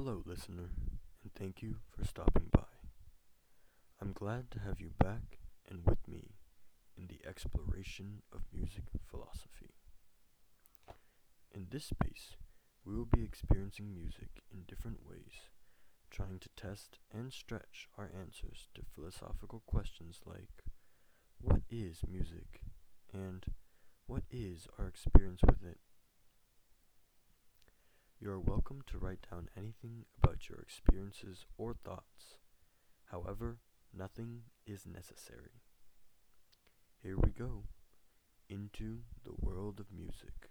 Hello, listener, and thank you for stopping by. I'm glad to have you back and with me in the exploration of music philosophy. In this space, we will be experiencing music in different ways, trying to test and stretch our answers to philosophical questions like what is music and what is our experience with it? You are welcome to write down anything about your experiences or thoughts. However, nothing is necessary. Here we go, into the world of music.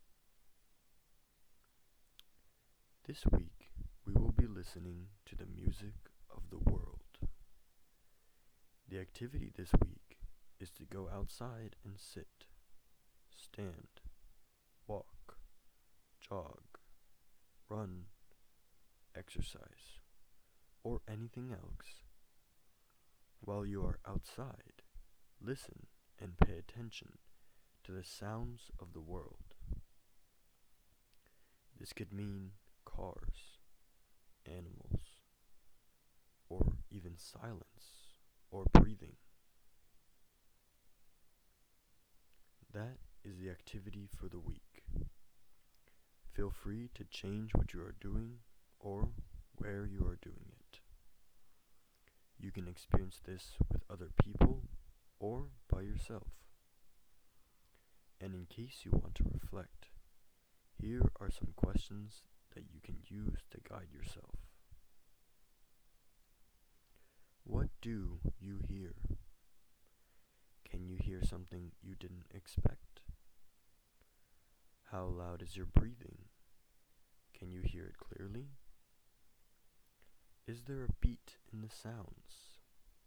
This week, we will be listening to the music of the world. The activity this week is to go outside and sit, stand, walk, jog, run, exercise, or anything else. While you are outside, listen and pay attention to the sounds of the world. This could mean cars, animals, or even silence or breathing. That is the activity for the week. Feel free to change what you are doing or where you are doing it. You can experience this with other people or by yourself. And in case you want to reflect, here are some questions that you can use to guide yourself. What do you hear? Can you hear something you didn't expect? How loud is your breathing? Can you hear it clearly? Is there a beat in the sounds?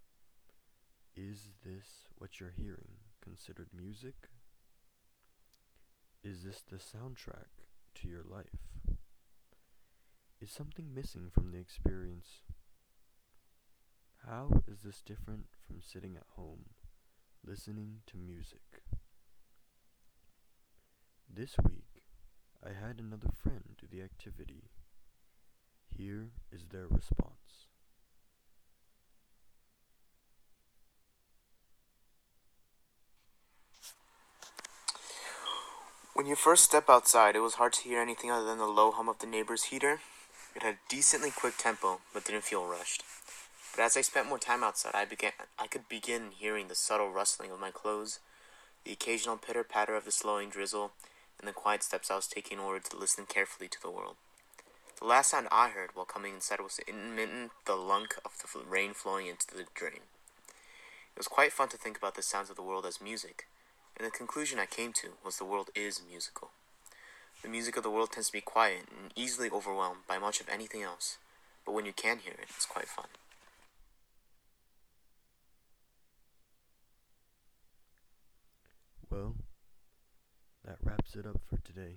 Is this what you're hearing considered music? Is this the soundtrack to your life? Is something missing from the experience? How is this different from sitting at home, listening to music? This week, I had another friend do the activity. Here is their response. When you first step outside, it was hard to hear anything other than the low hum of the neighbor's heater. It had a decently quick tempo, but didn't feel rushed. But as I spent more time outside, I could begin hearing the subtle rustling of my clothes, the occasional pitter-patter of the slowing drizzle, and the quiet steps I was taking in order to listen carefully to the world. The last sound I heard while coming inside was the intermittent thunk of the rain flowing into the drain. It was quite fun to think about the sounds of the world as music, and the conclusion I came to was the world is musical. The music of the world tends to be quiet and easily overwhelmed by much of anything else, but when you can hear it, it's quite fun. Well, that wraps it up for today.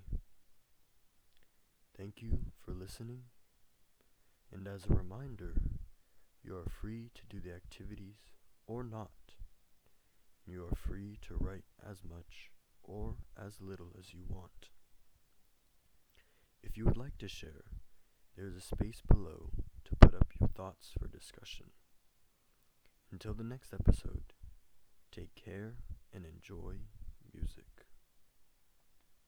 Thank you for listening, and as a reminder, you are free to do the activities or not. You are free to write as much or as little as you want. If you would like to share, there is a space below to put up your thoughts for discussion. Until the next episode, take care and enjoy music.